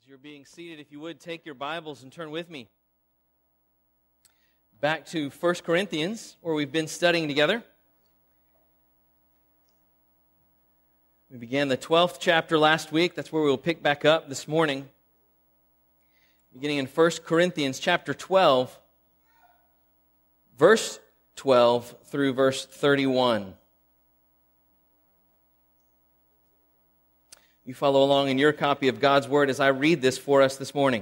As you're being seated, if you would, take your Bibles and turn with me back to 1 Corinthians, where we've been studying together. We began the 12th chapter last week. That's where we'll pick back up this morning. Beginning in 1 Corinthians chapter 12, verse 12 through verse 31. You follow along in your copy of God's Word as I read this for us this morning.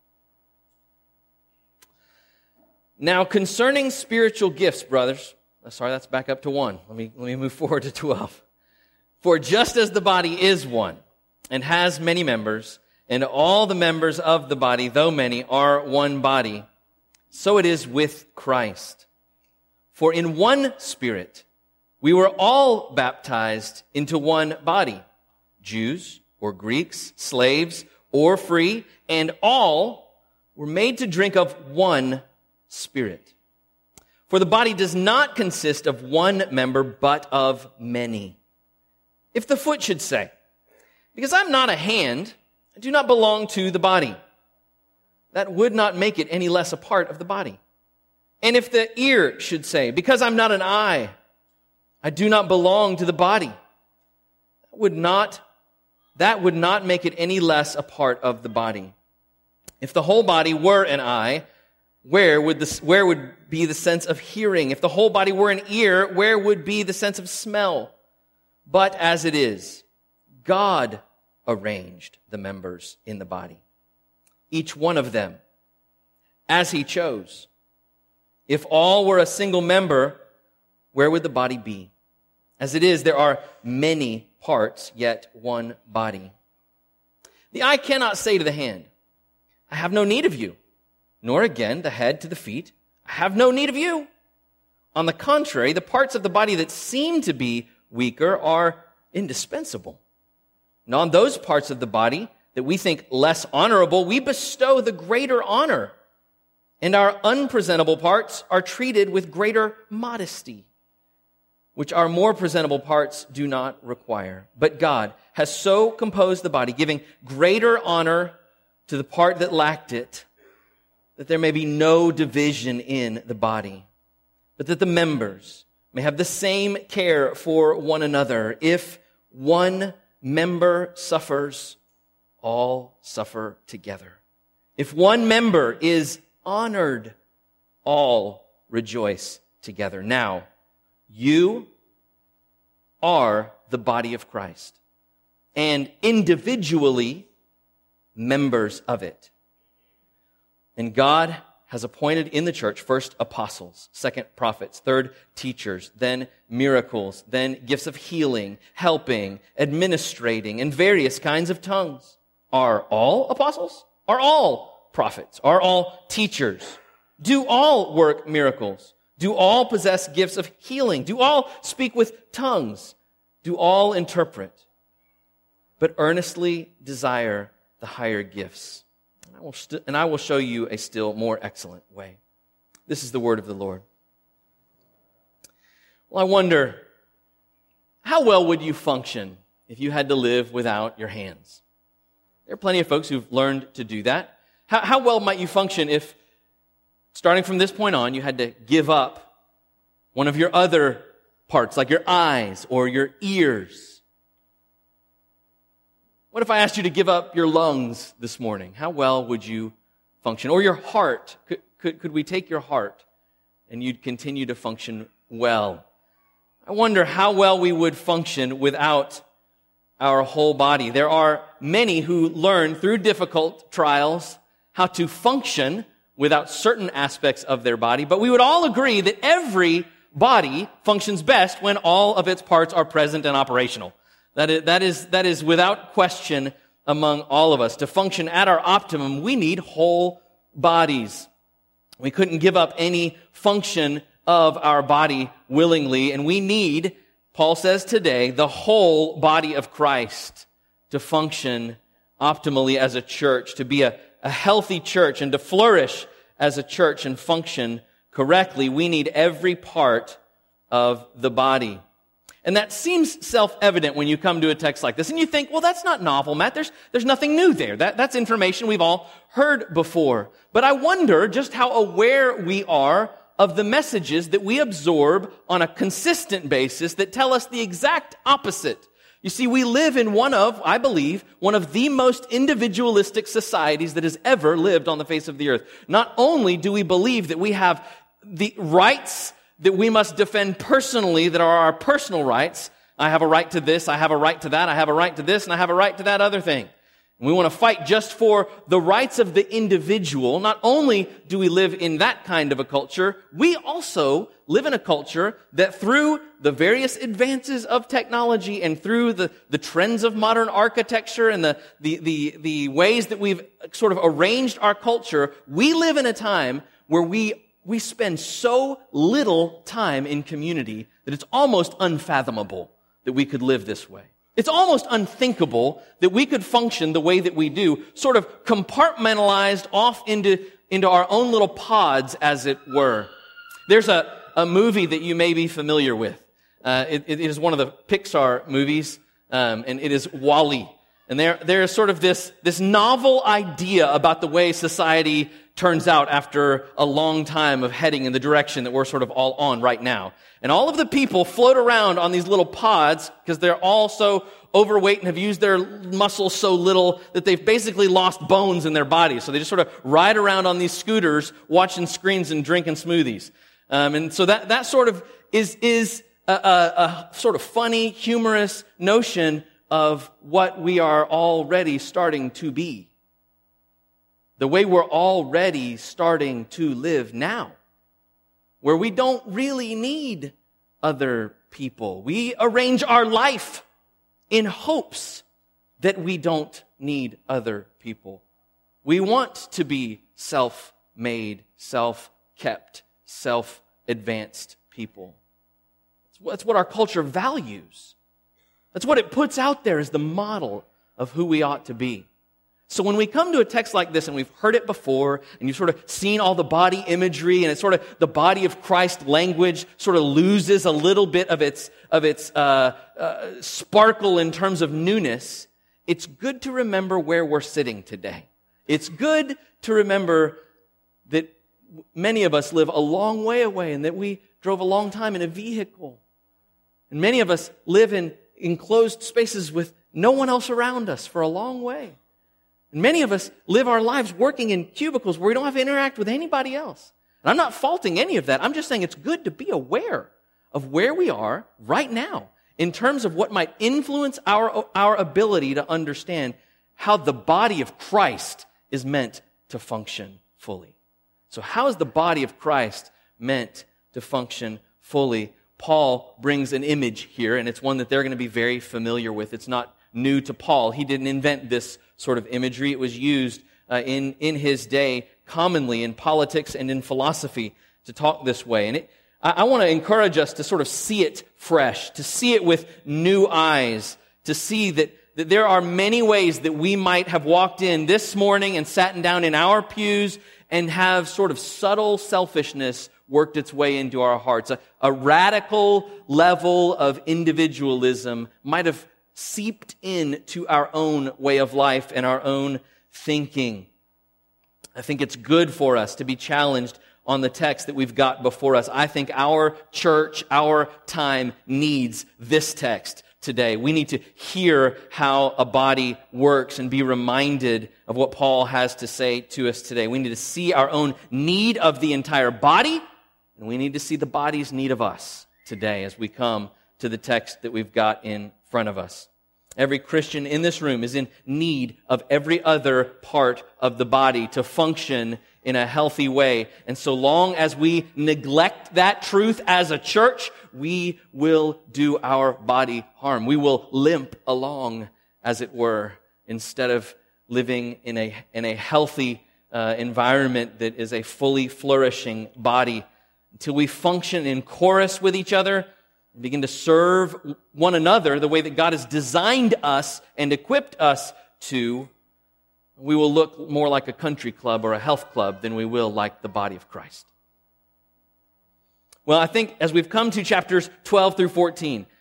Now, concerning spiritual gifts, brothers, that's back up to 1. Let me move forward to 12. For just as the body is one, and has many members, and all the members of the body, though many, are one body, so it is with Christ. For in one Spirit we were all baptized into one body, Jews or Greeks, slaves or free, and all were made to drink of one Spirit. For the body does not consist of one member, but of many. If the foot should say, because I'm not a hand, I do not belong to the body, that would not make it any less a part of the body. And if the ear should say, because I'm not an eye, I do not belong to the body, that would not make it any less a part of the body. If the whole body were an eye, where would be the sense of hearing? If the whole body were an ear, where would be the sense of smell? But as it is, God arranged the members in the body, each one of them, as He chose. If all were a single member, where would the body be? As it is, there are many parts, yet one body. The eye cannot say to the hand, I have no need of you, nor again the head to the feet, I have no need of you. On the contrary, the parts of the body that seem to be weaker are indispensable. And on those parts of the body that we think less honorable, we bestow the greater honor, and our unpresentable parts are treated with greater modesty, which our more presentable parts do not require. But God has so composed the body, giving greater honor to the part that lacked it, that there may be no division in the body, but that the members may have the same care for one another. If one member suffers, all suffer together. If one member is honored, all rejoice together. Now, you are the body of Christ, and individually members of it. And God has appointed in the church first apostles, second prophets, third teachers, then miracles, then gifts of healing, helping, administrating, and various kinds of tongues. Are all apostles? Are all prophets? Are all teachers? Do all work miracles? Do all possess gifts of healing? Do all speak with tongues? Do all interpret? But earnestly desire the higher gifts. And I will show you a still more excellent way. This is the word of the Lord. Well, I wonder, how well would you function if you had to live without your hands? There are plenty of folks who've learned to do that. How well might you function if, starting from this point on, you had to give up one of your other parts, like your eyes or your ears? What if I asked you to give up your lungs this morning? How well would you function? Or your heart? Could we take your heart and you'd continue to function well? I wonder how well we would function without our whole body. There are many who learn through difficult trials how to function without certain aspects of their body, but we would all agree that every body functions best when all of its parts are present and operational. That is without question among all of us. To function at our optimum, we need whole bodies. We couldn't give up any function of our body willingly, and we need, Paul says today, the whole body of Christ to function optimally as a church, to be a healthy church and to flourish as a church and function correctly. We need every part of the body. And that seems self-evident when you come to a text like this. And you think, well, that's not novel, Matt. There's nothing new there. That's information we've all heard before. But I wonder just how aware we are of the messages that we absorb on a consistent basis that tell us the exact opposite. You see, we live in I believe, one of the most individualistic societies that has ever lived on the face of the earth. Not only do we believe that we have the rights that we must defend personally, that are our personal rights. I have a right to this, I have a right to that, I have a right to this, and I have a right to that other thing. And we want to fight just for the rights of the individual. Not only do we live in that kind of a culture, we also live in a culture that through the various advances of technology and through the trends of modern architecture and the ways that we've sort of arranged our culture, we live in a time where we spend so little time in community that it's almost unfathomable that we could live this way. It's almost unthinkable that we could function the way that we do, sort of compartmentalized off into our own little pods, as it were. There's a movie that you may be familiar with. It is one of the Pixar movies, and it is WALL-E. And there is sort of this novel idea about the way society turns out after a long time of heading in the direction that we're sort of all on right now. And all of the people float around on these little pods because they're all so overweight and have used their muscles so little that they've basically lost bones in their bodies. So they just sort of ride around on these scooters, watching screens and drinking smoothies. And so that sort of is a sort of funny, humorous notion of what we are already starting to be. The way we're already starting to live now, where we don't really need other people. We arrange our life in hopes that we don't need other people. We want to be self-made, self-kept, self-advanced people. That's what our culture values. That's what it puts out there as the model of who we ought to be. So when we come to a text like this, and we've heard it before, and you've sort of seen all the body imagery, and it's sort of the body of Christ language sort of loses a little bit of its sparkle in terms of newness, it's good to remember where we're sitting today. It's good to remember that many of us live a long way away, and that we drove a long time in a vehicle. And many of us live in enclosed spaces with no one else around us for a long way. And many of us live our lives working in cubicles where we don't have to interact with anybody else. And I'm not faulting any of that. I'm just saying it's good to be aware of where we are right now in terms of what might influence our ability to understand how the body of Christ is meant to function fully. So how is the body of Christ meant to function fully? Paul brings an image here, and it's one that they're going to be very familiar with. It's not new to Paul. He didn't invent this sort of imagery. It was used in his day commonly in politics and in philosophy to talk this way. And I want to encourage us to sort of see it fresh, to see it with new eyes, to see that there are many ways that we might have walked in this morning and sat down in our pews and have sort of subtle selfishness worked its way into our hearts. A radical level of individualism might have seeped into our own way of life and our own thinking. I think it's good for us to be challenged on the text that we've got before us. I think our church, our time needs this text today. We need to hear how a body works and be reminded of what Paul has to say to us today. We need to see our own need of the entire body, and we need to see the body's need of us today as we come to the text that we've got in front of us. Every Christian in this room is in need of every other part of the body to function in a healthy way. And so long as we neglect that truth as a church, we will do our body harm. We will limp along, as it were, instead of living in a healthy environment that is a fully flourishing body. Until we function in chorus with each other, begin to serve one another the way that God has designed us and equipped us to, we will look more like a country club or a health club than we will like the body of Christ. Well, I think as we've come to chapters 12 through 14,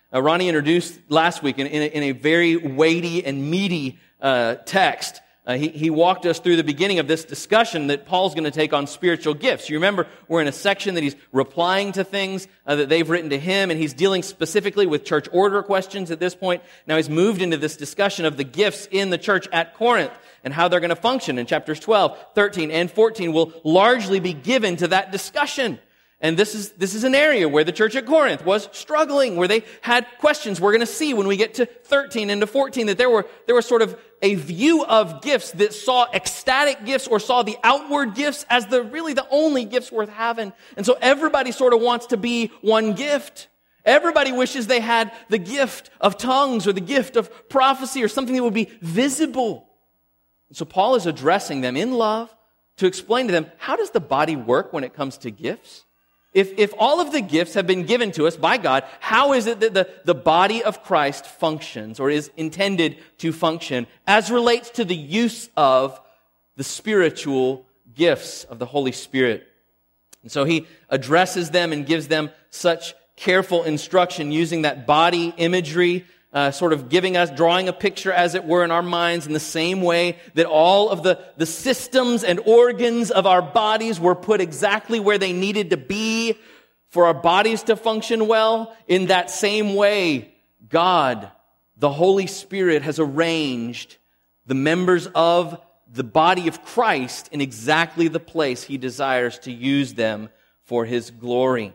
Ronnie introduced last week in a very weighty and meaty text. He walked us through the beginning of this discussion that Paul's going to take on spiritual gifts. You remember, we're in a section that he's replying to things that they've written to him, and he's dealing specifically with church order questions at this point. Now he's moved into this discussion of the gifts in the church at Corinth and how they're going to function. And chapters 12, 13, and 14 will largely be given to that discussion. And this is an area where the church at Corinth was struggling, where they had questions. We're going to see when we get to 13 and to 14 that there were sort of a view of gifts that saw ecstatic gifts or saw the outward gifts as really the only gifts worth having. And so everybody sort of wants to be one gift. Everybody wishes they had the gift of tongues or the gift of prophecy or something that would be visible. And so Paul is addressing them in love to explain to them, how does the body work when it comes to gifts? If all of the gifts have been given to us by God, how is it that the body of Christ functions or is intended to function as relates to the use of the spiritual gifts of the Holy Spirit? And so he addresses them and gives them such careful instruction using that body imagery, sort of drawing a picture, as it were, in our minds in the same way that all of the systems and organs of our bodies were put exactly where they needed to be for our bodies to function well. In that same way, God, the Holy Spirit, has arranged the members of the body of Christ in exactly the place He desires to use them for His glory.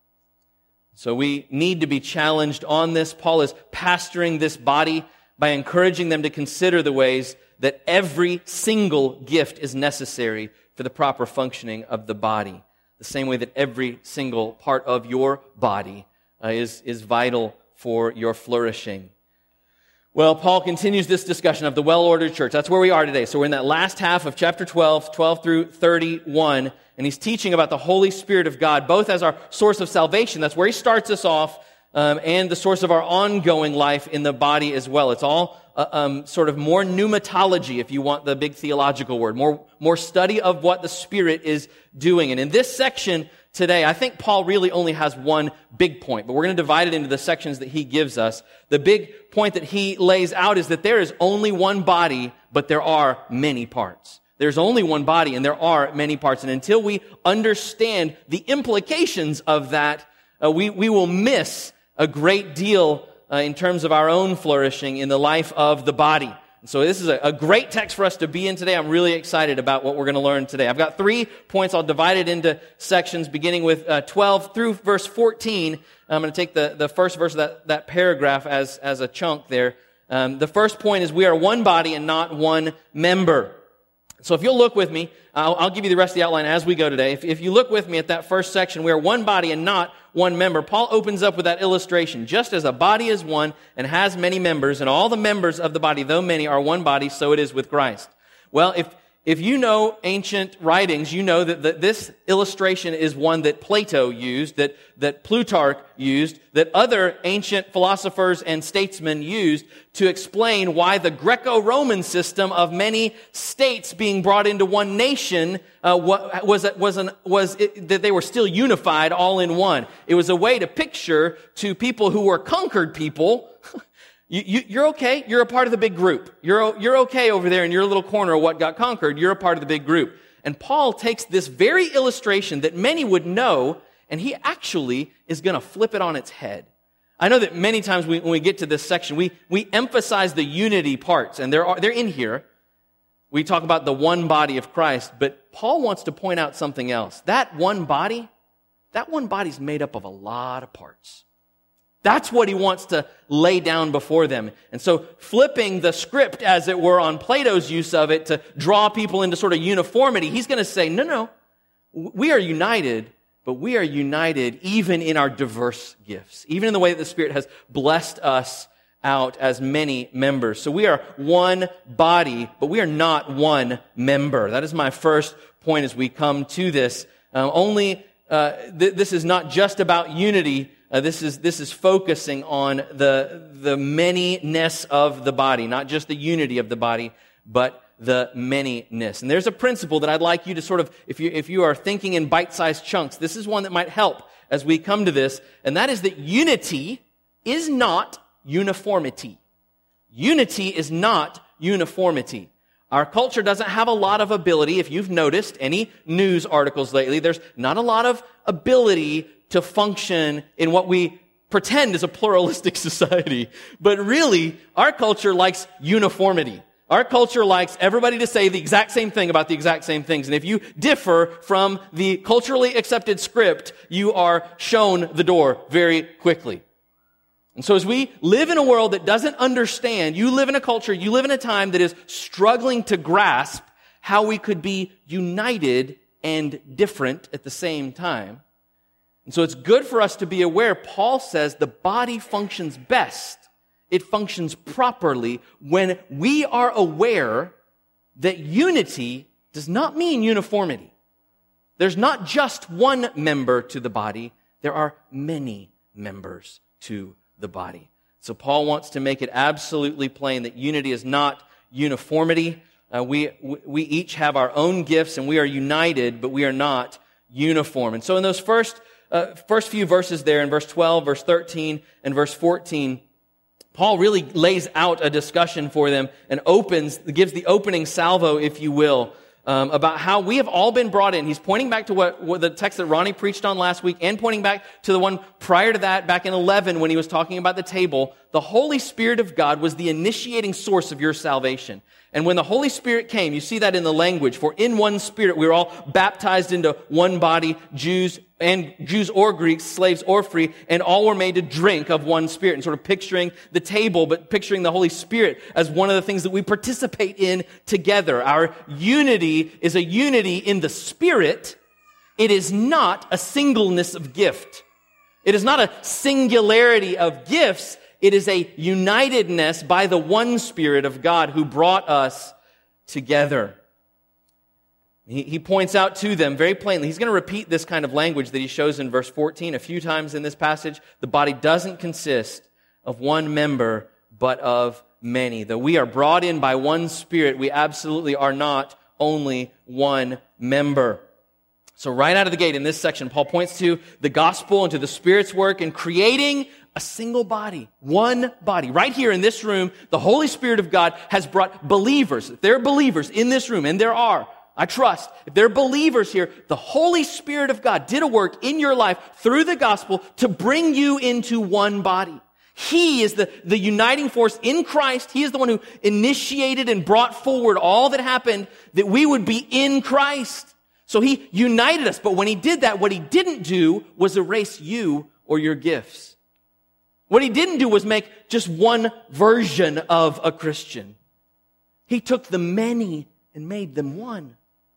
So we need to be challenged on this. Paul is pastoring this body by encouraging them to consider the ways that every single gift is necessary for the proper functioning of the body. The same way that every single part of your body is vital for your flourishing. Well, Paul continues this discussion of the well-ordered church. That's where we are today. So we're in that last half of chapter 12 through 31. And he's teaching about the Holy Spirit of God, both as our source of salvation. That's where he starts us off, and the source of our ongoing life in the body as well. It's all sort of more pneumatology, if you want the big theological word, more study of what the Spirit is doing. And in this section today, I think Paul really only has one big point, but we're going to divide it into the sections that he gives us. The big point that he lays out is that there is only one body, but there are many parts. There's only one body, and there are many parts. And until we understand the implications of that, we will miss a great deal in terms of our own flourishing in the life of the body. And so this is a great text for us to be in today. I'm really excited about what we're going to learn today. I've got 3 points. I'll divide it into sections beginning with 12 through verse 14. I'm going to take the first verse of that paragraph as a chunk there. The first point is we are one body and not one member. So if you'll look with me, I'll give you the rest of the outline as we go today. If you look with me at that first section, we are one body and not one member. Paul opens up with that illustration. Just as a body is one and has many members, and all the members of the body, though many, are one body, so it is with Christ. Well, if you know ancient writings, you know that this illustration is one that Plato used, that Plutarch used, that other ancient philosophers and statesmen used to explain why the Greco-Roman system of many states being brought into one nation that they were still unified all in one. It was a way to picture to people who were conquered people. You're okay. You're a part of the big group. You're okay over there in your little corner of what got conquered. You're a part of the big group. And Paul takes this very illustration that many would know, and he actually is going to flip it on its head. I know that many times when we get to this section, we emphasize the unity parts, and they're in here. We talk about the one body of Christ, but Paul wants to point out something else. That one body's made up of a lot of parts. That's what he wants to lay down before them. And so flipping the script, as it were, on Plato's use of it to draw people into sort of uniformity, he's going to say, no, we are united, but we are united even in our diverse gifts, even in the way that the Spirit has blessed us out as many members. So we are one body, but we are not one member. That is my first point as we come to this. This is not just about unity. This is focusing on the manyness of the body, not just the unity of the body, but the manyness. And there's a principle that I'd like you to sort of, if you are thinking in bite-sized chunks, this is one that might help as we come to this, and that is that unity is not uniformity. Unity is not uniformity. Our culture doesn't have a lot of ability. If you've noticed any news articles lately, there's not a lot of ability to function in what we pretend is a pluralistic society. But really, our culture likes uniformity. Our culture likes everybody to say the exact same thing about the exact same things. And if you differ from the culturally accepted script, you are shown the door very quickly. And so as we live in a world that doesn't understand, you live in a culture, you live in a time that is struggling to grasp how we could be united and different at the same time. And so it's good for us to be aware. Paul says the body functions best. It functions properly when we are aware that unity does not mean uniformity. There's not just one member to the body. There are many members to the body. So Paul wants to make it absolutely plain that unity is not uniformity. We each have our own gifts and we are united, but we are not uniform. And so in those first few verses there, in verse 12, verse 13, and verse 14, Paul really lays out a discussion for them and gives the opening salvo, if you will, about how we have all been brought in. He's pointing back to what the text that Ronnie preached on last week and pointing back to the one prior to that, back in 11, when he was talking about the table. The Holy Spirit of God was the initiating source of your salvation. And when the Holy Spirit came, you see that in the language, for in one Spirit we were all baptized into one body, Jews or Greeks, slaves or free, and all were made to drink of one Spirit. And sort of picturing the table, but picturing the Holy Spirit as one of the things that we participate in together. Our unity is a unity in the Spirit. It is not a singleness of gift. It is not a singularity of gifts. It is a unitedness by the one Spirit of God who brought us together. He points out to them very plainly. He's going to repeat this kind of language that he shows in verse 14 a few times in this passage. The body doesn't consist of one member, but of many. Though we are brought in by one Spirit, we absolutely are not only one member. So right out of the gate in this section, Paul points to the gospel and to the Spirit's work in creating a single body, one body. Right here in this room, the Holy Spirit of God has brought believers. If there are believers in this room, and there are, I trust, if there are believers here, the Holy Spirit of God did a work in your life through the gospel to bring you into one body. He is the uniting force in Christ. He is the one who initiated and brought forward all that happened that we would be in Christ. So he united us. But when he did that, what he didn't do was erase you or your gifts. What he didn't do was make just one version of a Christian. He took the many and made them one.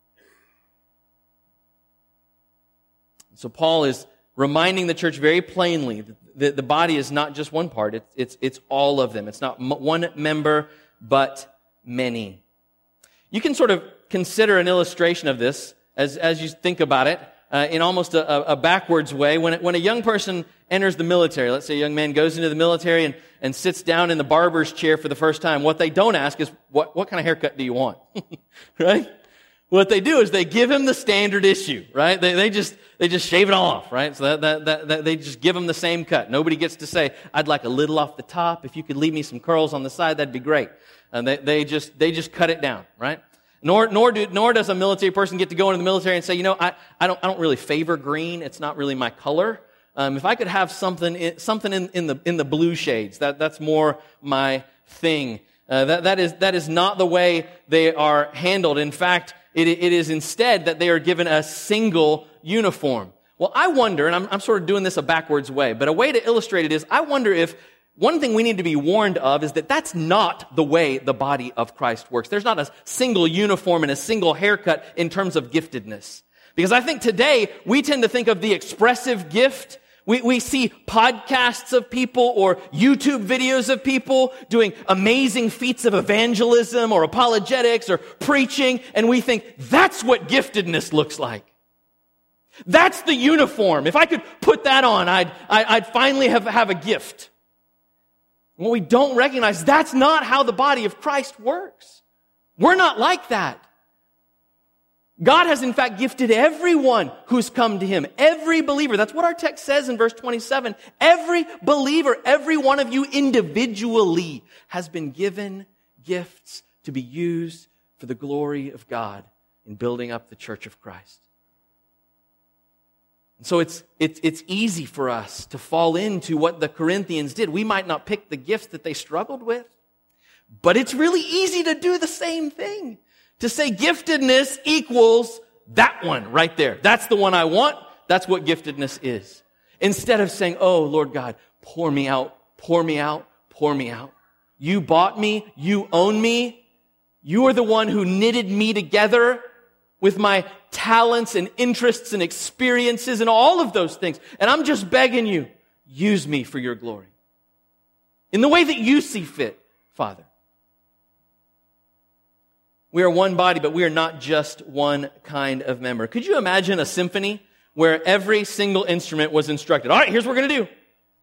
So Paul is reminding the church very plainly that the body is not just one part, it's all of them. It's not one member, but many. You can sort of consider an illustration of this as you think about it in almost a backwards way. When a young person enters the military, let's say a young man goes into the military and sits down in the barber's chair for the first time, what they don't ask is, what kind of haircut do you want? Right? What they do is they give him the standard issue, right? They just shave it all off, right? So that they just give him the same cut. Nobody gets to say, I'd like a little off the top. If you could leave me some curls on the side, that'd be great. And they just cut it down, right? Nor does a military person get to go into the military and say, I don't really favor green. It's not really my color. If I could have something in the blue shades, that's more my thing. That is not the way they are handled. In fact, it is instead that they are given a single uniform. Well, I wonder, and I'm sort of doing this a backwards way, but a way to illustrate it is, I wonder if one thing we need to be warned of is that that's not the way the body of Christ works. There's not a single uniform and a single haircut in terms of giftedness. Because I think today we tend to think of the expressive gift. We see podcasts of people or YouTube videos of people doing amazing feats of evangelism or apologetics or preaching, and we think that's what giftedness looks like. That's the uniform. If I could put that on, I'd finally have a gift. What we don't recognize, that's not how the body of Christ works. We're not like that. God has in fact gifted everyone who's come to him. Every believer. That's what our text says in verse 27. Every believer, every one of you individually has been given gifts to be used for the glory of God in building up the church of Christ. And so it's easy for us to fall into what the Corinthians did. We might not pick the gifts that they struggled with, but it's really easy to do the same thing. To say giftedness equals that one right there. That's the one I want. That's what giftedness is. Instead of saying, oh, Lord God, pour me out, pour me out, pour me out. You bought me. You own me. You are the one who knitted me together with my talents and interests and experiences and all of those things. And I'm just begging you, use me for your glory. In the way that you see fit, Father. We are one body, but we are not just one kind of member. Could you imagine a symphony where every single instrument was instructed? All right, here's what we're going to do.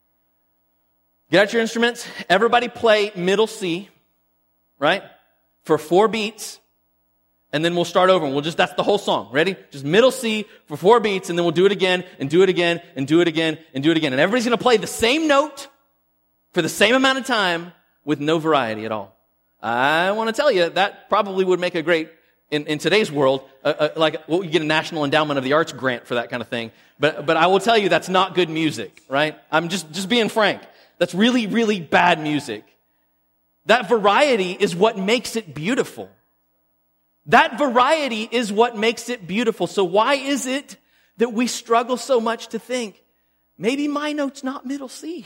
Get out your instruments. Everybody play middle C, right? For 4 beats. And then we'll start over. And that's the whole song. Ready? Just middle C for 4 beats. And then we'll do it again and do it again and do it again and do it again. And everybody's going to play the same note for the same amount of time with no variety at all. I want to tell you, that probably would make a great, in today's world, you get a National Endowment of the Arts grant for that kind of thing. But I will tell you, that's not good music, right? I'm just being frank. That's really, really bad music. That variety is what makes it beautiful. That variety is what makes it beautiful. So why is it that we struggle so much to think, maybe my note's not middle C?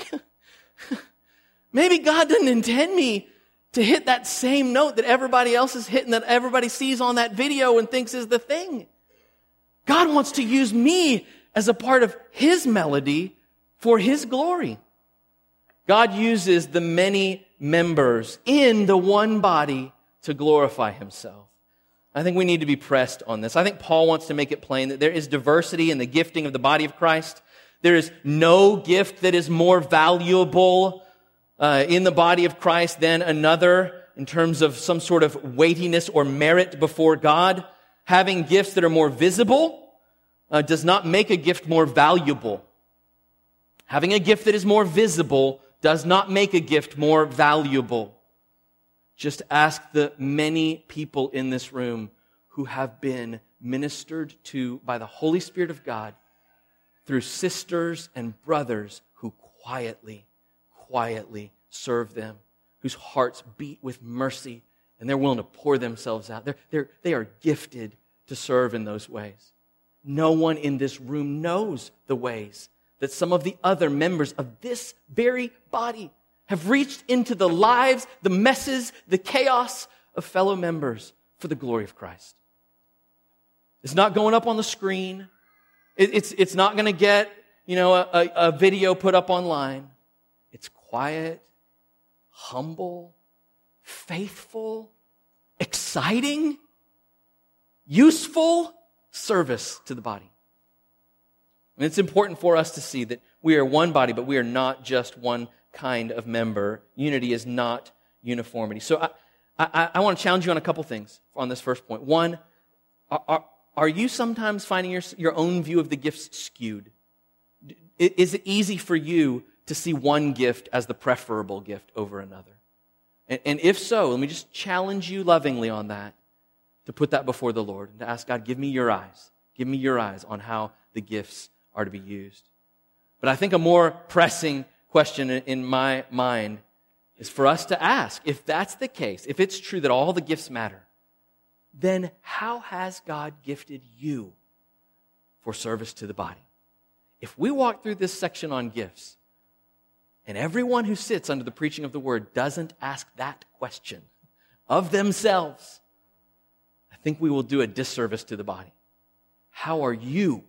Maybe God doesn't intend me to hit that same note that everybody else is hitting, that everybody sees on that video and thinks is the thing. God wants to use me as a part of His melody for His glory. God uses the many members in the one body to glorify Himself. I think we need to be pressed on this. I think Paul wants to make it plain that there is diversity in the gifting of the body of Christ. There is no gift that is more valuable in the body of Christ than another in terms of some sort of weightiness or merit before God. Having gifts that are more visible does not make a gift more valuable. Having a gift that is more visible does not make a gift more valuable. Just ask the many people in this room who have been ministered to by the Holy Spirit of God through sisters and brothers who quietly serve them, whose hearts beat with mercy, and they're willing to pour themselves out. They are gifted to serve in those ways. No one in this room knows the ways that some of the other members of this very body have reached into the lives, the messes, the chaos of fellow members for the glory of Christ. It's not going up on the screen. It's not going to get, a video put up online. It's quiet, humble, faithful, exciting, useful service to the body. And it's important for us to see that we are one body, but we are not just one kind of member. Unity is not uniformity. So I want to challenge you on a couple things on this first point. One, are you sometimes finding your own view of the gifts skewed? Is it easy for you to see one gift as the preferable gift over another? And if so, let me just challenge you lovingly on that, to put that before the Lord and to ask God, give me your eyes. Give me your eyes on how the gifts are to be used. But I think a more pressing question in my mind is for us to ask, if that's the case, if it's true that all the gifts matter, then how has God gifted you for service to the body? If we walk through this section on gifts, and everyone who sits under the preaching of the word doesn't ask that question of themselves, I think we will do a disservice to the body. How are you,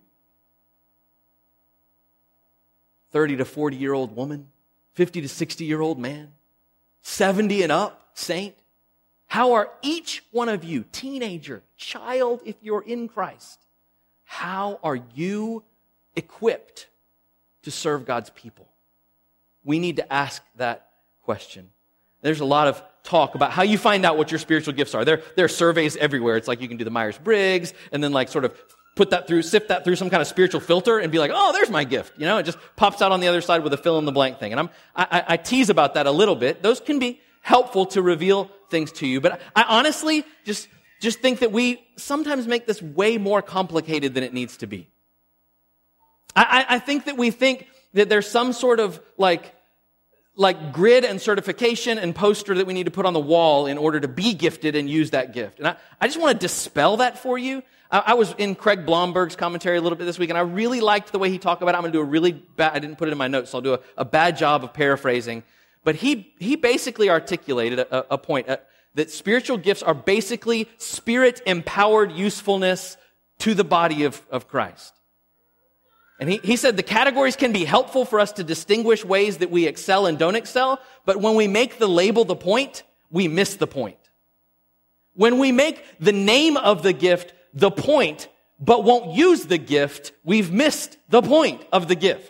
30 to 40-year-old woman, 50 to 60-year-old man, 70 and up saint? How are each one of you, teenager, child, if you're in Christ, how are you equipped to serve God's people? We need to ask that question. There's a lot of talk about how you find out what your spiritual gifts are. There are surveys everywhere. It's like you can do the Myers-Briggs and then like sort of sift that through some kind of spiritual filter and be like, oh, there's my gift. You know, it just pops out on the other side with a fill in the blank thing. And I tease about that a little bit. Those can be helpful to reveal things to you. But I honestly just think that we sometimes make this way more complicated than it needs to be. I think that we think that there's some sort of like grid and certification and poster that we need to put on the wall in order to be gifted and use that gift. And I just want to dispel that for you. I was in Craig Blomberg's commentary a little bit this week, and I really liked the way he talked about it. I'm going to do a really bad, I didn't put it in my notes, so I'll do a bad job of paraphrasing. But he basically articulated a point that spiritual gifts are basically spirit-empowered usefulness to the body of Christ. And he said the categories can be helpful for us to distinguish ways that we excel and don't excel, but when we make the label the point, we miss the point. When we make the name of the gift the point, but won't use the gift, we've missed the point of the gift.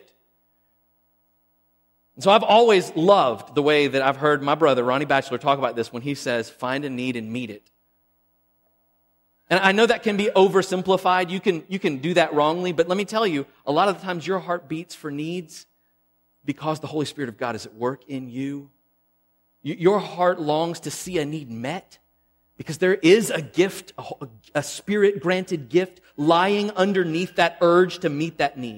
And so I've always loved the way that I've heard my brother, Ronnie Batchelor, talk about this when he says, find a need and meet it. And I know that can be oversimplified. You can do that wrongly, but let me tell you, a lot of the times your heart beats for needs because the Holy Spirit of God is at work in you. Your heart longs to see a need met because there is a gift, a Spirit-granted gift lying underneath that urge to meet that need.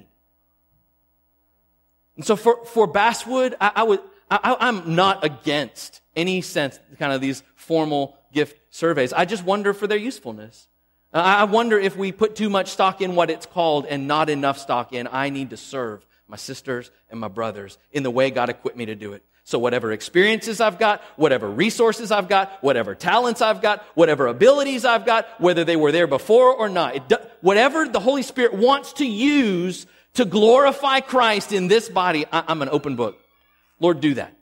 And so for Basswood, I'm not against any sense, kind of these formal gift surveys. I just wonder for their usefulness. I wonder if we put too much stock in what it's called and not enough stock in I need to serve my sisters and my brothers in the way God equipped me to do it. So whatever experiences I've got, whatever resources I've got, whatever talents I've got, whatever abilities I've got, whether they were there before or not, whatever the Holy Spirit wants to use to glorify Christ in this body, I'm an open book. Lord, do that.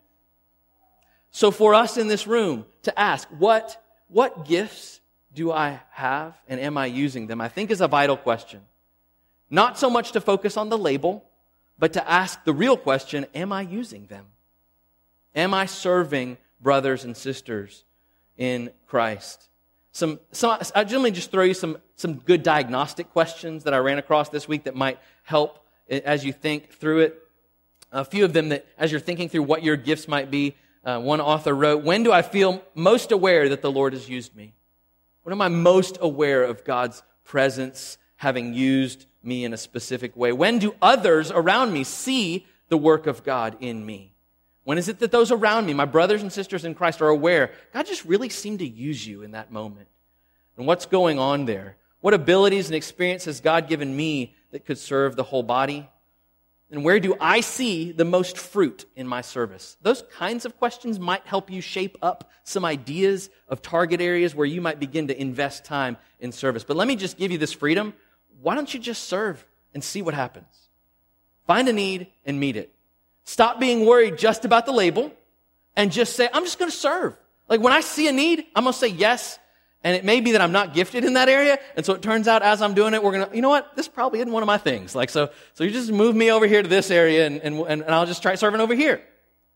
So for us in this room to ask, what gifts do I have and am I using them? I think is a vital question. Not so much to focus on the label, but to ask the real question, am I using them? Am I serving brothers and sisters in Christ? Let me just throw you some good diagnostic questions that I ran across this week that might help as you think through it. A few of them that, as you're thinking through what your gifts might be, one author wrote, when do I feel most aware that the Lord has used me? When am I most aware of God's presence having used me in a specific way? When do others around me see the work of God in me? When is it that those around me, my brothers and sisters in Christ, are aware, God just really seemed to use you in that moment? And what's going on there? What abilities and experience has God given me that could serve the whole body? And where do I see the most fruit in my service? Those kinds of questions might help you shape up some ideas of target areas where you might begin to invest time in service. But let me just give you this freedom. Why don't you just serve and see what happens? Find a need and meet it. Stop being worried just about the label and just say, I'm just going to serve. Like when I see a need, I'm going to say yes. And it may be that I'm not gifted in that area. And so it turns out as I'm doing it, we're going to, you know what? This probably isn't one of my things. Like, so you just move me over here to this area and I'll just try serving over here.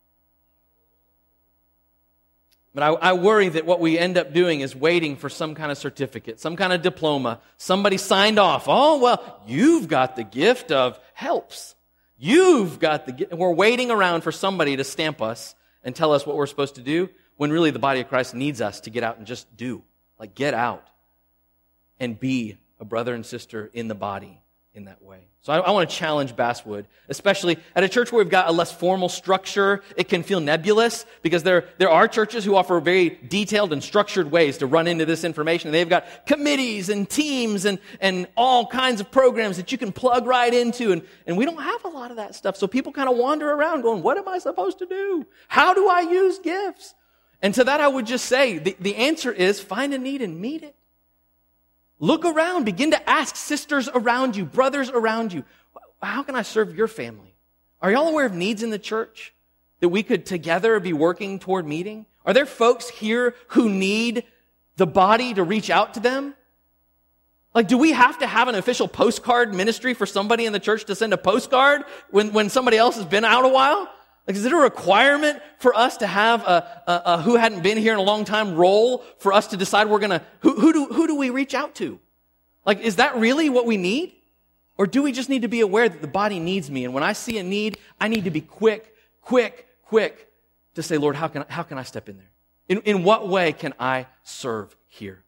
But I worry that what we end up doing is waiting for some kind of certificate, some kind of diploma. Somebody signed off. Oh, well, you've got the gift of helps. You've got the gift. We're waiting around for somebody to stamp us and tell us what we're supposed to do when really the body of Christ needs us to get out and just do. Like get out and be a brother and sister in the body in that way. So I want to challenge Basswood, especially at a church where we've got a less formal structure. It can feel nebulous because there are churches who offer very detailed and structured ways to run into this information. They've got committees and teams and all kinds of programs that you can plug right into. And we don't have a lot of that stuff. So people kind of wander around going, what am I supposed to do? How do I use gifts? And to that I would just say, the answer is find a need and meet it. Look around. Begin to ask sisters around you, brothers around you, how can I serve your family? Are y'all aware of needs in the church that we could together be working toward meeting? Are there folks here who need the body to reach out to them? Like, do we have to have an official postcard ministry for somebody in the church to send a postcard when somebody else has been out a while? Like, is it a requirement for us to have a who hadn't been here in a long time role for us to decide who do we reach out to? Like, is that really what we need? Or do we just need to be aware that the body needs me? And when I see a need, I need to be quick to say, Lord, how can I step in there? In what way can I serve here?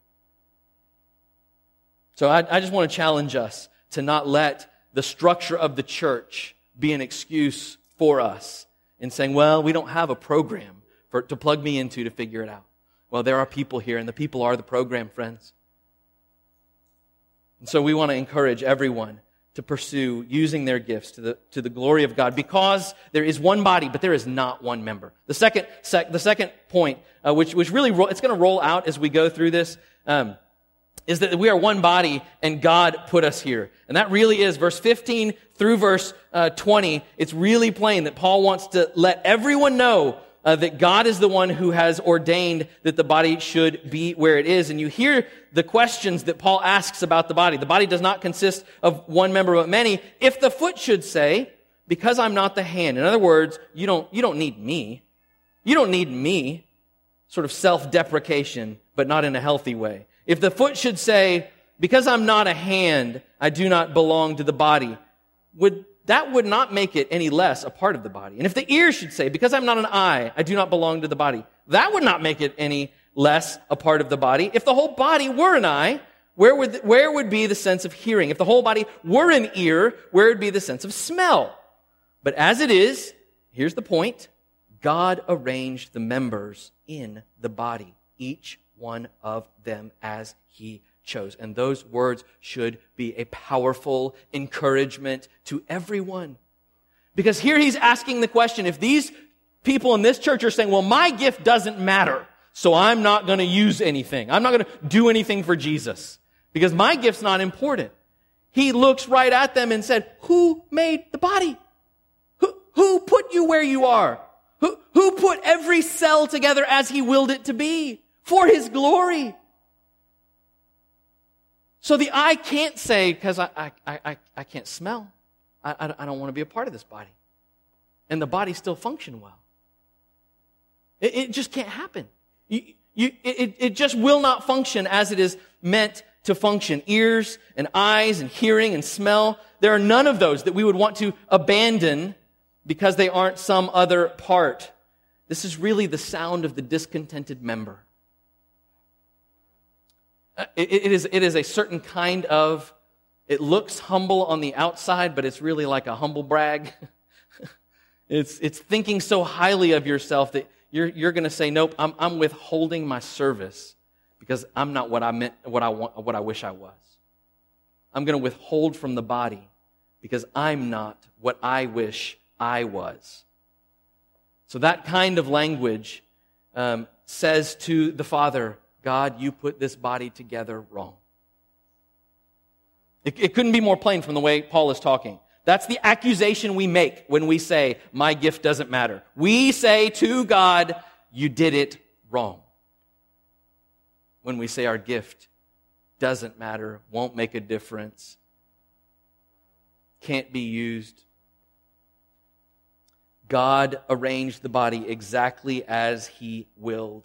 So I just want to challenge us to not let the structure of the church be an excuse for us in saying, well, we don't have a program to plug me into to figure it out. Well, there are people here, and the people are the program, friends. And so we want to encourage everyone to pursue using their gifts to the glory of God, because there is one body, but there is not one member. The second point, which really it's going to roll out as we go through this, is that we are one body and God put us here. And that really is verse 15 through verse 20. It's really plain that Paul wants to let everyone know that God is the one who has ordained that the body should be where it is. And you hear the questions that Paul asks about the body. The body does not consist of one member but many. If the foot should say, because I'm not the hand. In other words, you don't need me. You don't need me. Sort of self-deprecation, but not in a healthy way. If the foot should say, because I'm not a hand, I do not belong to the body, that would not make it any less a part of the body. And if the ear should say, because I'm not an eye, I do not belong to the body, that would not make it any less a part of the body. If the whole body were an eye, where would be the sense of hearing? If the whole body were an ear, where would be the sense of smell? But as it is, here's the point, God arranged the members in the body, each one of them as He chose. And those words should be a powerful encouragement to everyone. Because here he's asking the question, if these people in this church are saying, well, my gift doesn't matter, so I'm not going to use anything. I'm not going to do anything for Jesus because my gift's not important. He looks right at them and said, who made the body? Who put you where you are? Who put every cell together as He willed it to be for His glory? So the eye can't say, because I can't smell, I don't want to be a part of this body. And the body still function well. It just can't happen. It just will not function as it is meant to function. Ears and eyes and hearing and smell, there are none of those that we would want to abandon because they aren't some other part. This is really the sound of the discontented member. It is a certain kind of, it looks humble on the outside, but it's really like a humble brag. It's thinking so highly of yourself that you're going to say, nope, I'm withholding my service because I'm not what I meant, what I wish I was. I'm going to withhold from the body because I'm not what I wish I was. So that kind of language says to the Father, God, you put this body together wrong. It couldn't be more plain from the way Paul is talking. That's the accusation we make when we say, my gift doesn't matter. We say to God, you did it wrong. When we say our gift doesn't matter, won't make a difference, can't be used. God arranged the body exactly as He willed.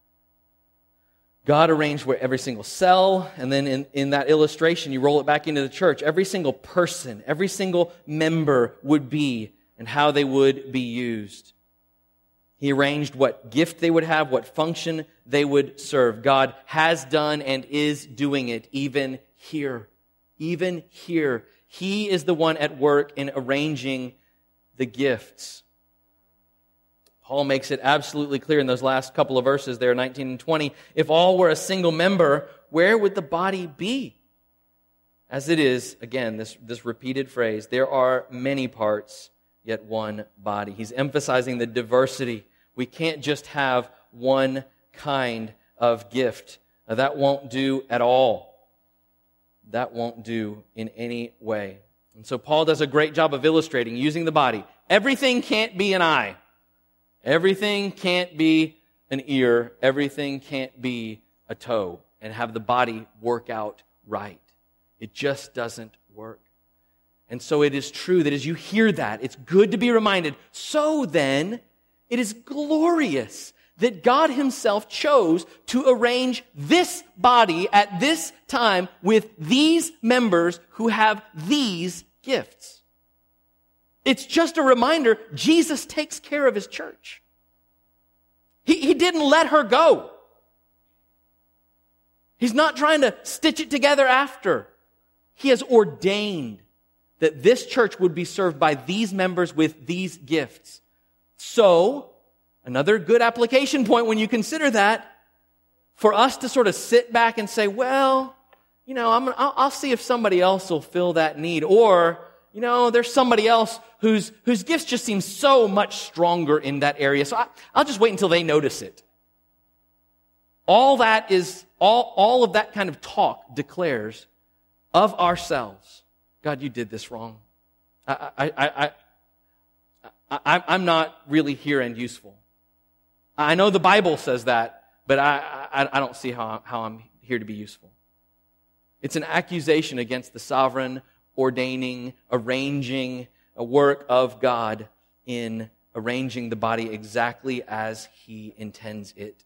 God arranged where every single cell, and then in that illustration, you roll it back into the church, every single person, every single member would be and how they would be used. He arranged what gift they would have, what function they would serve. God has done and is doing it even here. Even here. He is the one at work in arranging the gifts. Paul makes it absolutely clear in those last couple of verses there, 19 and 20. If all were a single member, where would the body be? As it is, again, this repeated phrase, there are many parts, yet one body. He's emphasizing the diversity. We can't just have one kind of gift. Now, that won't do at all. That won't do in any way. And so Paul does a great job of illustrating, using the body. Everything can't be an eye. Everything can't be an ear. Everything can't be a toe and have the body work out right. It just doesn't work. And so it is true that as you hear that, it's good to be reminded. So then, it is glorious that God himself chose to arrange this body at this time with these members who have these gifts. It's just a reminder, Jesus takes care of his church. He didn't let her go. He's not trying to stitch it together after. He has ordained that this church would be served by these members with these gifts. So, another good application point when you consider that, for us to sort of sit back and say, well, I'll see if somebody else will fill that need. Or, there's somebody else whose gifts just seem so much stronger in that area. So I'll just wait until they notice it. All of that kind of talk declares of ourselves, God, you did this wrong. I'm not really here and useful. I know the Bible says that, but I don't see how I'm here to be useful. It's an accusation against the sovereign, ordaining, arranging a work of God in arranging the body exactly as he intends it.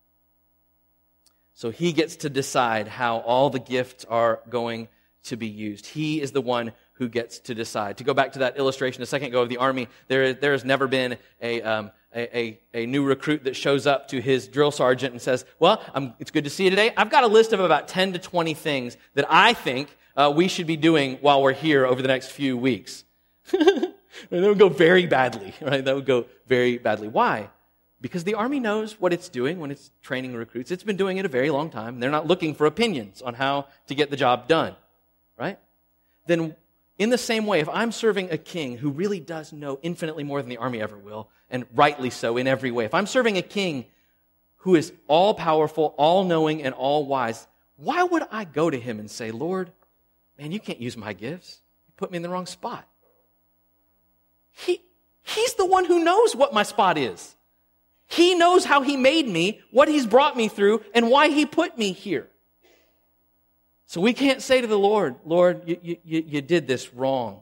So he gets to decide how all the gifts are going to be used. He is the one who gets to decide. To go back to that illustration a second ago of the army, there has never been a new recruit that shows up to his drill sergeant and says, well, it's good to see you today. I've got a list of about 10 to 20 things that I think we should be doing while we're here over the next few weeks. That would go very badly, right? That would go very badly. Why? Because the Army knows what it's doing when it's training recruits. It's been doing it a very long time. They're not looking for opinions on how to get the job done, right? Then in the same way, if I'm serving a king who really does know infinitely more than the Army ever will, and rightly so in every way, if I'm serving a king who is all-powerful, all-knowing, and all-wise, why would I go to him and say, Lord, man, you can't use my gifts. You put me in the wrong spot. He's the one who knows what my spot is. He knows how he made me, what he's brought me through, and why he put me here. So we can't say to the Lord, Lord, you did this wrong.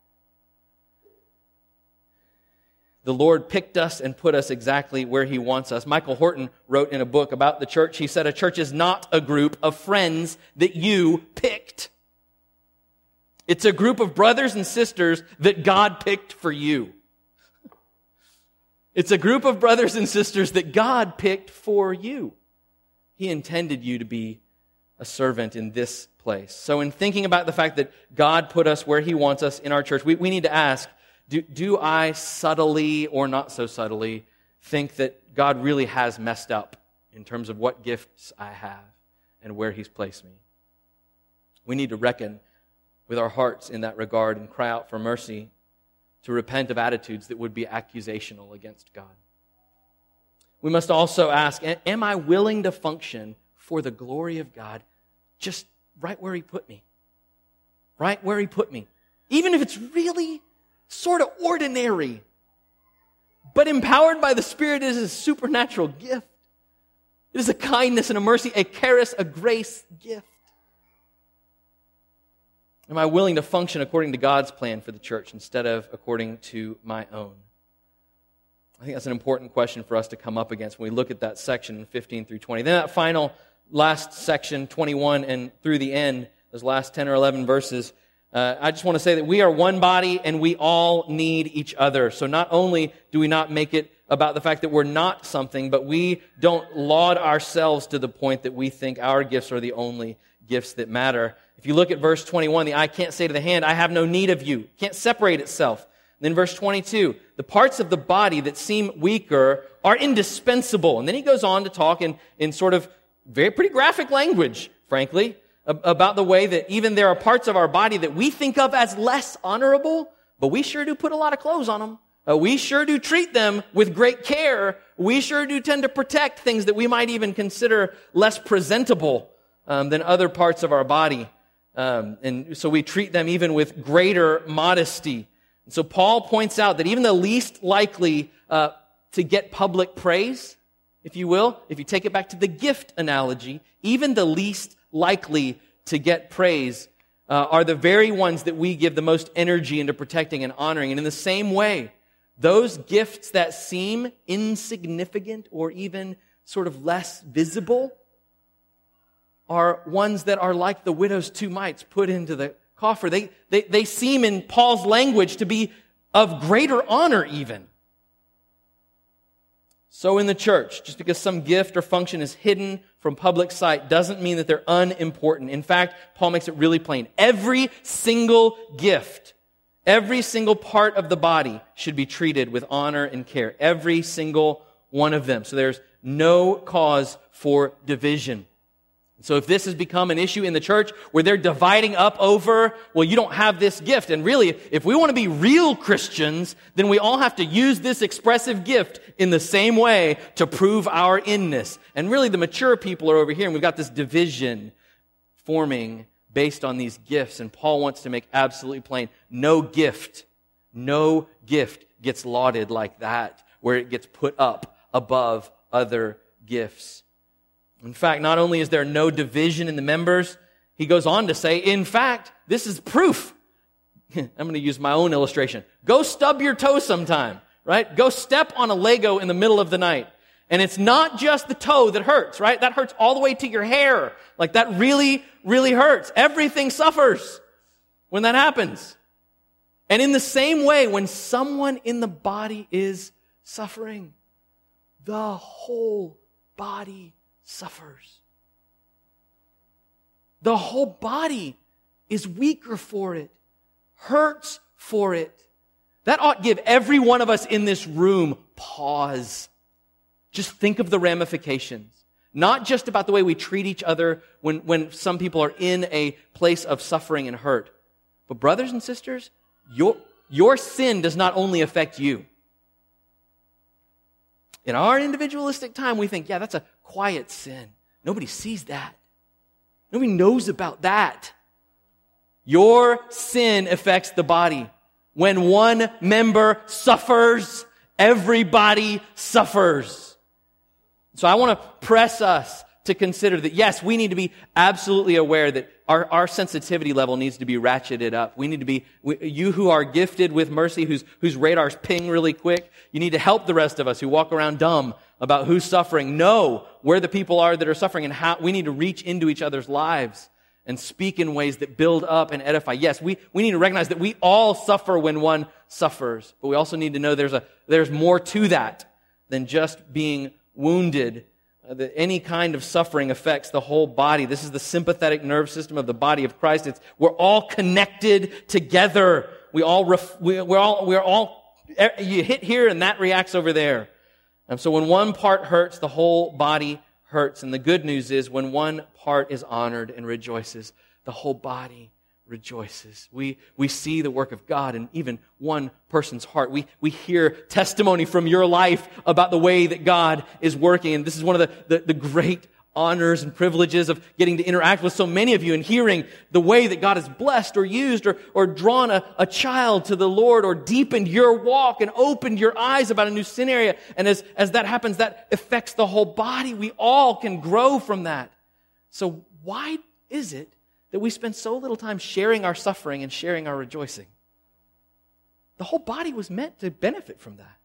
The Lord picked us and put us exactly where he wants us. Michael Horton wrote in a book about the church, he said, a church is not a group of friends that you picked. It's a group of brothers and sisters that God picked for you. It's a group of brothers and sisters that God picked for you. He intended you to be a servant in this place. So in thinking about the fact that God put us where he wants us in our church, we need to ask, do I subtly or not so subtly think that God really has messed up in terms of what gifts I have and where he's placed me? We need to reckon with our hearts in that regard and cry out for mercy, to repent of attitudes that would be accusational against God. We must also ask, am I willing to function for the glory of God just right where he put me? Right where he put me. Even if it's really sort of ordinary, but empowered by the Spirit, it is a supernatural gift. It is a kindness and a mercy, a charis, a grace gift. Am I willing to function according to God's plan for the church instead of according to my own? I think that's an important question for us to come up against when we look at that section 15 through 20. Then that final last section, 21 and through the end, those last 10 or 11 verses, I just want to say that we are one body and we all need each other. So not only do we not make it about the fact that we're not something, but we don't laud ourselves to the point that we think our gifts are the only gifts that matter. If you look at verse 21, the eye can't say to the hand, I have no need of you. It can't separate itself. Then verse 22, the parts of the body that seem weaker are indispensable. And then he goes on to talk in sort of pretty graphic language, frankly, about the way that even there are parts of our body that we think of as less honorable, but we sure do put a lot of clothes on them. We sure do treat them with great care. We sure do tend to protect things that we might even consider less presentable than other parts of our body. And so we treat them even with greater modesty. And so Paul points out that even the least likely to get public praise, if you will, if you take it back to the gift analogy, even the least likely to get praise are the very ones that we give the most energy into protecting and honoring. And in the same way, those gifts that seem insignificant or even sort of less visible are ones that are like the widow's 2 mites put into the coffer. They seem in Paul's language to be of greater honor even. So in the church, just because some gift or function is hidden from public sight doesn't mean that they're unimportant. In fact, Paul makes it really plain. Every single gift, every single part of the body should be treated with honor and care. Every single one of them. So there's no cause for division. So if this has become an issue in the church where they're dividing up over, well, you don't have this gift. And really, if we want to be real Christians, then we all have to use this expressive gift in the same way to prove our inness. And really, the mature people are over here, and we've got this division forming based on these gifts. And Paul wants to make absolutely plain, no gift gets lauded like that, where it gets put up above other gifts. In fact, not only is there no division in the members, he goes on to say, in fact, this is proof. I'm going to use my own illustration. Go stub your toe sometime, right? Go step on a Lego in the middle of the night. And it's not just the toe that hurts, right? That hurts all the way to your hair. Like that really, really hurts. Everything suffers when that happens. And in the same way, when someone in the body is suffering, the whole body suffers. The whole body is weaker for it, hurts for it. That ought to give every one of us in this room pause. Just think of the ramifications. Not just about the way we treat each other when some people are in a place of suffering and hurt. But brothers and sisters, your sin does not only affect you. In our individualistic time, we think, yeah, that's a quiet sin. Nobody sees that. Nobody knows about that. Your sin affects the body. When one member suffers, everybody suffers. So I want to press us to consider that, yes, we need to be absolutely aware that our sensitivity level needs to be ratcheted up. We need to be, you who are gifted with mercy, whose radars ping really quick, you need to help the rest of us who walk around dumb about who's suffering. Know where the people are that are suffering and how we need to reach into each other's lives and speak in ways that build up and edify. Yes, we need to recognize that we all suffer when one suffers, but we also need to know there's more to that than just being wounded. That any kind of suffering affects the whole body. This is the sympathetic nerve system of the body of Christ. We're all connected together. We're all. You hit here and that reacts over there. And so when one part hurts, the whole body hurts. And the good news is when one part is honored and rejoices, the whole body rejoices. We see the work of God in even one person's heart. We hear testimony from your life about the way that God is working. And this is one of the great honors and privileges of getting to interact with so many of you and hearing the way that God has blessed or used or drawn a child to the Lord or deepened your walk and opened your eyes about a new sin area. And as that happens, that affects the whole body. We all can grow from that. So why is it that we spend so little time sharing our suffering and sharing our rejoicing? The whole body was meant to benefit from that.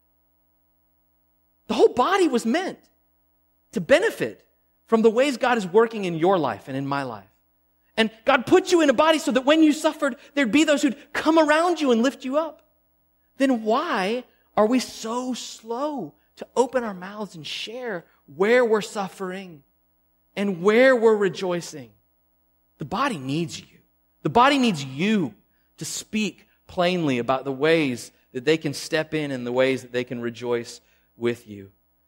The whole body was meant to benefit from the ways God is working in your life and in my life. And God put you in a body so that when you suffered, there'd be those who'd come around you and lift you up. Then why are we so slow to open our mouths and share where we're suffering and where we're rejoicing? The body needs you. The body needs you to speak plainly about the ways that they can step in and the ways that they can rejoice with you.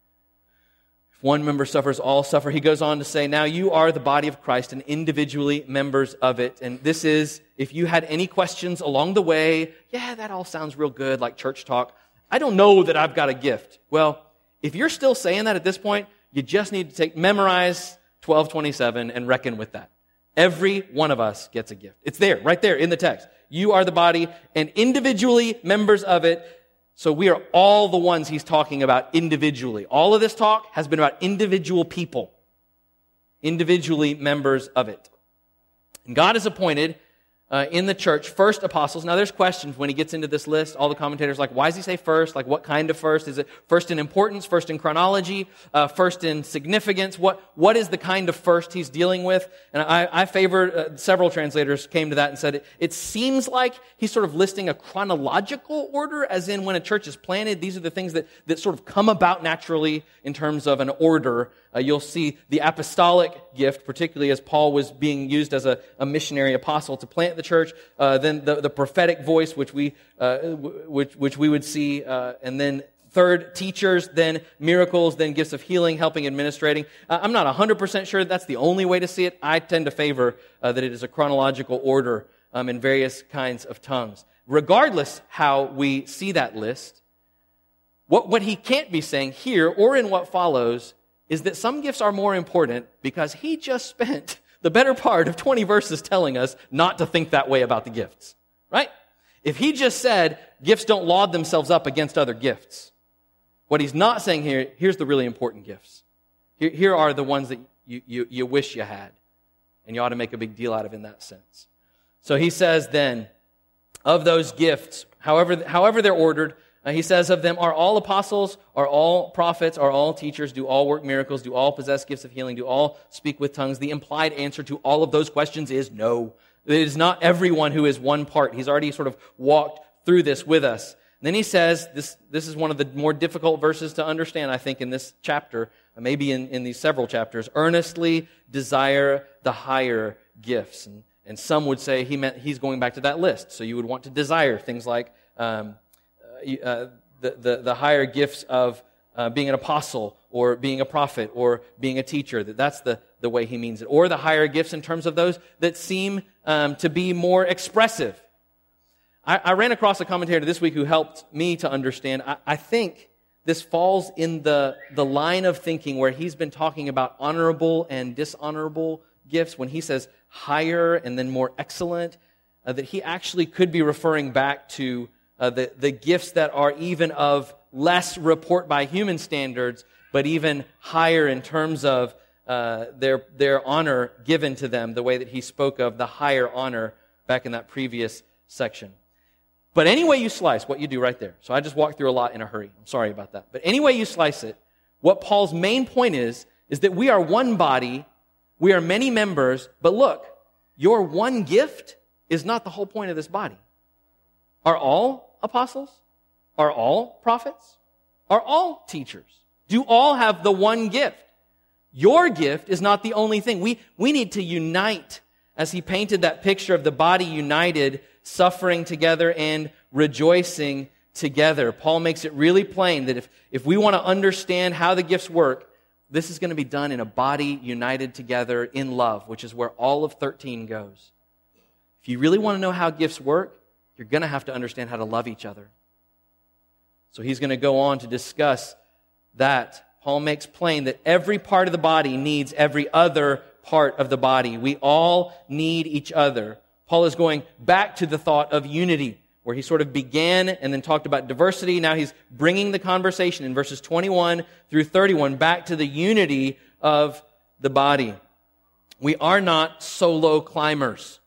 If one member suffers, all suffer. He goes on to say, now you are the body of Christ and individually members of it. And this is, if you had any questions along the way, yeah, that all sounds real good, like church talk. I don't know that I've got a gift. Well, if you're still saying that at this point, you just need to memorize 12:27 and reckon with that. Every one of us gets a gift. It's there, right there in the text. You are the body and individually members of it. So we are all the ones he's talking about individually. All of this talk has been about individual people, individually members of it. And God has appointed in the church, first apostles. Now there's questions when he gets into this list. All the commentators are like, why does he say first? Like, what kind of first? Is it first in importance, first in chronology, first in significance? What is the kind of first he's dealing with? And I favor, several translators came to that and said, it seems like he's sort of listing a chronological order, as in when a church is planted, these are the things that sort of come about naturally in terms of an order. You'll see the apostolic gift, particularly as Paul was being used as a missionary apostle to plant the church. Then the prophetic voice, which we would see, and then third, teachers, then miracles, then gifts of healing, helping, administrating. I'm not 100% sure that's the only way to see it. I tend to favor that it is a chronological order in various kinds of tongues. Regardless how we see that list, what he can't be saying here or in what follows is that some gifts are more important because he just spent the better part of 20 verses telling us not to think that way about the gifts, right? If he just said gifts don't laud themselves up against other gifts, what he's not saying here, here's the really important gifts. Here are the ones that you wish you had, and you ought to make a big deal out of in that sense. So he says then, of those gifts, however they're ordered, he says of them, are all apostles, are all prophets, are all teachers, do all work miracles, do all possess gifts of healing, do all speak with tongues? The implied answer to all of those questions is no. It is not everyone who is one part. He's already sort of walked through this with us. And then he says, this is one of the more difficult verses to understand, I think, in this chapter, maybe in these several chapters, earnestly desire the higher gifts. And some would say he's going back to that list. So you would want to desire things like the higher gifts of being an apostle or being a prophet or being a teacher. That's the way he means it. Or the higher gifts in terms of those that seem to be more expressive. I ran across a commentator this week who helped me to understand. I think this falls in the line of thinking where he's been talking about honorable and dishonorable gifts. When he says higher and then more excellent, that he actually could be referring back to the gifts that are even of less report by human standards, but even higher in terms of their honor given to them, the way that he spoke of the higher honor back in that previous section. But any way you slice, what you do right there. So I just walked through a lot in a hurry. I'm sorry about that. But any way you slice it, what Paul's main point is that we are one body, we are many members, but look, your one gift is not the whole point of this body. Are all apostles? Are all prophets? Are all teachers? Do all have the one gift? Your gift is not the only thing. We need to unite, as he painted that picture of the body united, suffering together and rejoicing together. Paul makes it really plain that if we want to understand how the gifts work, this is going to be done in a body united together in love, which is where all of 13 goes. If you really want to know how gifts work, you're going to have to understand how to love each other. So he's going to go on to discuss that. Paul makes plain that every part of the body needs every other part of the body. We all need each other. Paul is going back to the thought of unity, where he sort of began and then talked about diversity. Now he's bringing the conversation in verses 21 through 31 back to the unity of the body. We are not solo climbers.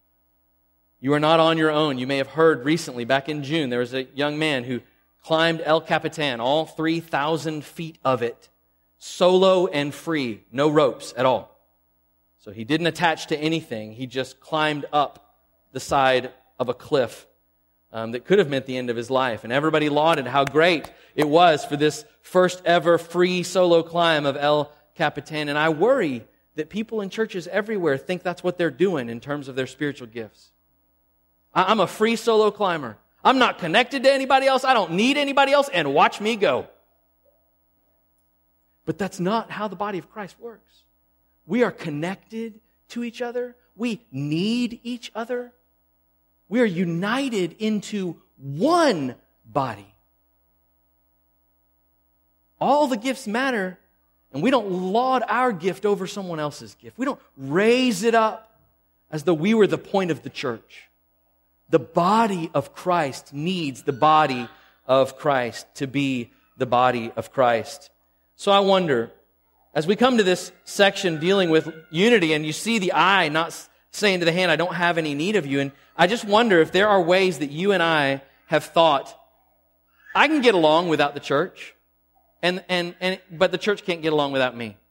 You are not on your own. You may have heard recently, back in June, there was a young man who climbed El Capitan, all 3,000 feet of it, solo and free, no ropes at all. So he didn't attach to anything. He just climbed up the side of a cliff that could have meant the end of his life. And everybody lauded how great it was for this first ever free solo climb of El Capitan. And I worry that people in churches everywhere think that's what they're doing in terms of their spiritual gifts. I'm a free solo climber. I'm not connected to anybody else. I don't need anybody else. And watch me go. But that's not how the body of Christ works. We are connected to each other. We need each other. We are united into one body. All the gifts matter, and we don't laud our gift over someone else's gift. We don't raise it up as though we were the point of the church. The body of Christ needs the body of Christ to be the body of Christ. So I wonder, as we come to this section dealing with unity, and you see the eye not saying to the hand, I don't have any need of you. And I just wonder if there are ways that you and I have thought, I can get along without the church, but the church can't get along without me.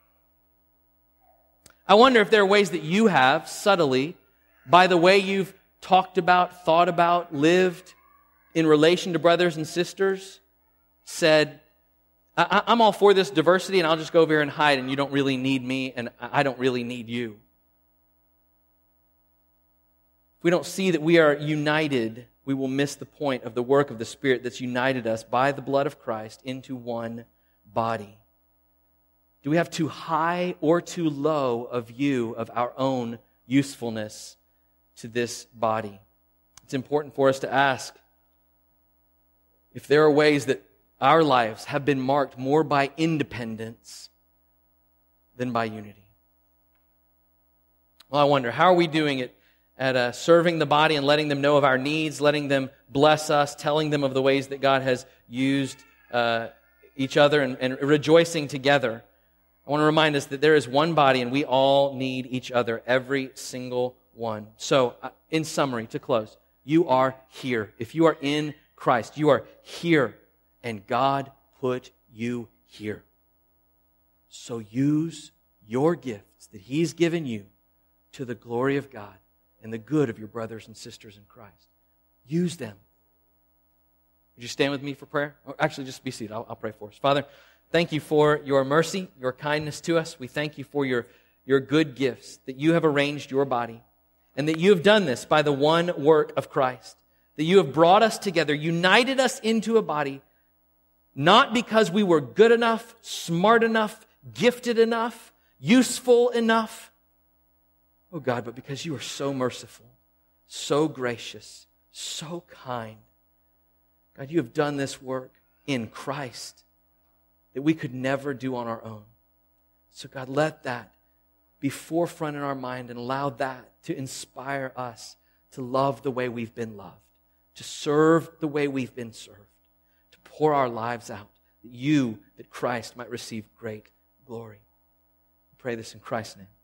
I wonder if there are ways that you have, subtly, by the way you've talked about, thought about, lived in relation to brothers and sisters, said, I'm all for this diversity and I'll just go over here and hide and you don't really need me and I don't really need you. If we don't see that we are united, we will miss the point of the work of the Spirit that's united us by the blood of Christ into one body. Do we have too high or too low a view of our own usefulness to this body? It's important for us to ask if there are ways that our lives have been marked more by independence than by unity. Well, I wonder, how are we doing it at serving the body and letting them know of our needs, letting them bless us, telling them of the ways that God has used each other and rejoicing together? I want to remind us that there is one body and we all need each other, every single one. So, in summary, to close, you are here. If you are in Christ, you are here, and God put you here. So use your gifts that He's given you to the glory of God and the good of your brothers and sisters in Christ. Use them. Would you stand with me for prayer? Or actually, just be seated. I'll pray for us. Father, thank you for your mercy, your kindness to us. We thank you for your good gifts, that you have arranged your body, and that you have done this by the one work of Christ, that you have brought us together, united us into a body, not because we were good enough, smart enough, gifted enough, useful enough, oh God, but because you are so merciful, so gracious, so kind. God, you have done this work in Christ that we could never do on our own. So God, let that be forefront in our mind and allow that to inspire us to love the way we've been loved, to serve the way we've been served, to pour our lives out, that Christ might receive great glory. We pray this in Christ's name.